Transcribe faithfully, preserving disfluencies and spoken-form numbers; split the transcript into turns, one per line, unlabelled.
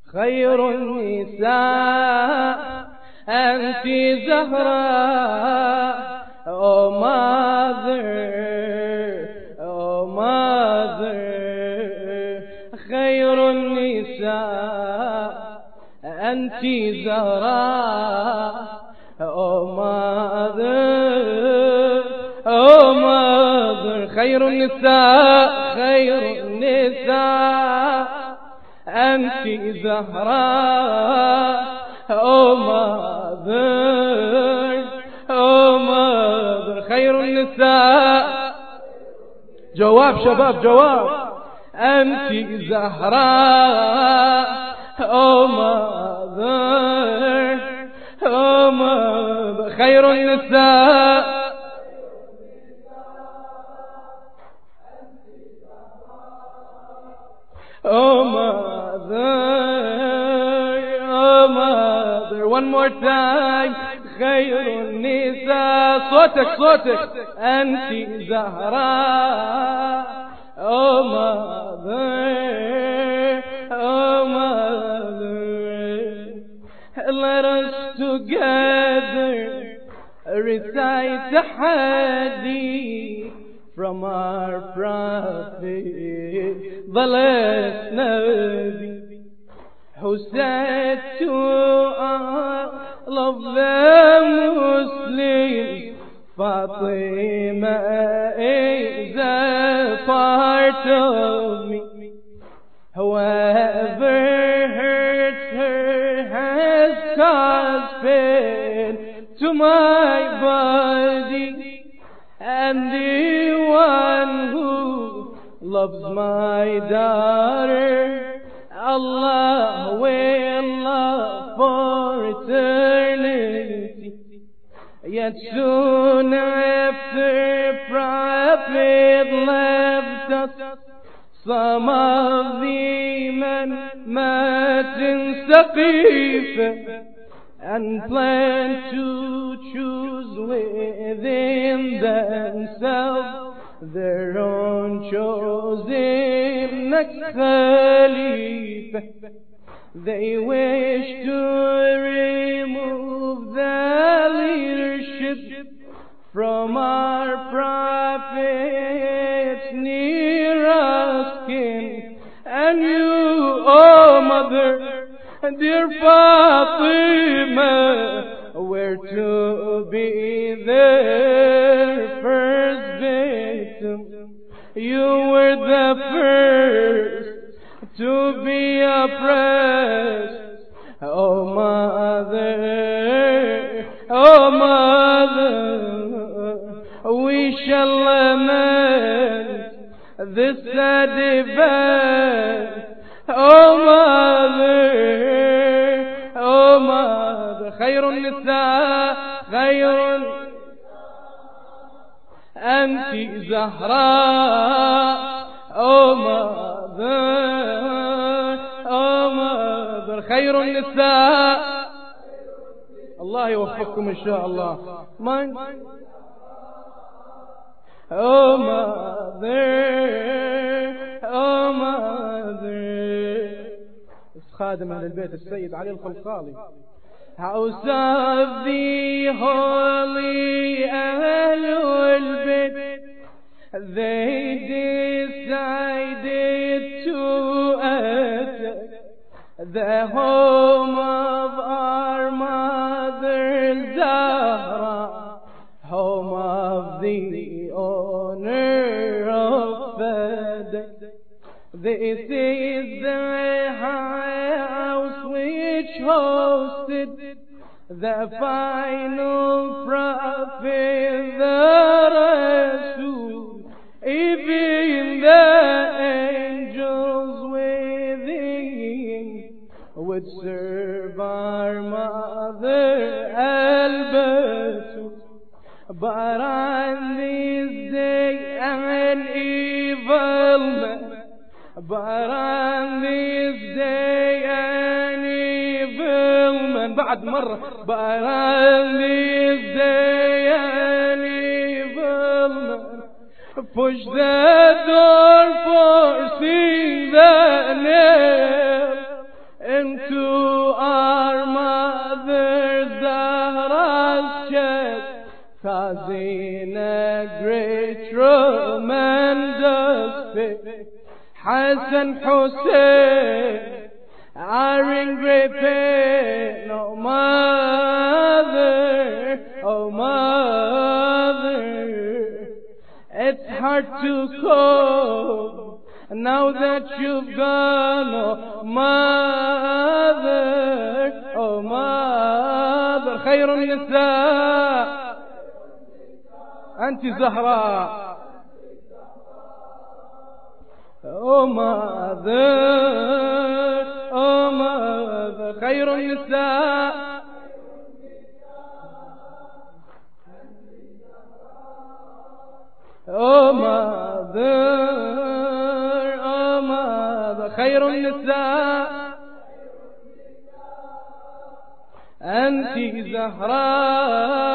خير النساء أنت زهراء. Oh mother, oh mother, خير النساء أنت زهراء. Oh mother, oh mother, خير النساء خير النساء أنت زهراء. Oh mother, oh mother, خير النساء. جواب شباب جواب. أنت زهراء. Oh mother, oh mother, خير النساء. Oh mother, oh mother, one more time. خير النساء. صوتك صوتك. أنت زهراء. Oh mother, oh mother, let us together recite the hadith from our prophet, the last Nabi, who said to all of the Muslims, Fatima is a part of me. Whoever hurts her has caused pain to my body, and the one who loves my daughter, Allah will love for eternity. Yet soon after Prophet left us, some of the men met in Saqifa and planned to choose within themselves their own chosen next Khalifa. They wish to remove the leadership from our Prophet's nearest kin. And you, oh mother, dear Fatima, were to be their first victim. You were the first to be oppressed. Oh mother, oh mother, we shall lament this sad event. Oh mother, oh mother, خير النساء خير أنت زهراء. Oh mother, oh mother, خير النساء. الله يوفقكم إن شاء الله. من Oh mother, oh mother. خادم أهل البيت السيد علي الخلخالي. House of the holy Ahlul Bayt, they decided to attack the home of our mother Zahra, home of the owner of Fadak. This is the house which hosted the final prophet, the Rasul. Even the angels within would serve our mother Al-Batul. But on this day an evil man, but on this day an evil man, بعد مرة, but on this day an evil man push the door, forcing the nail into our mother Zahra's chest, causing a great tremendous pain. Hassan Hussein are in great pain. Oh mother, oh mother, it's hard to cope now that you've gone. Oh mother, oh mother, خير النساء أنت زهراء. Oh mother, oh mother, خير النساء. Oh mother, oh mother, خير النساء. أنت زهراء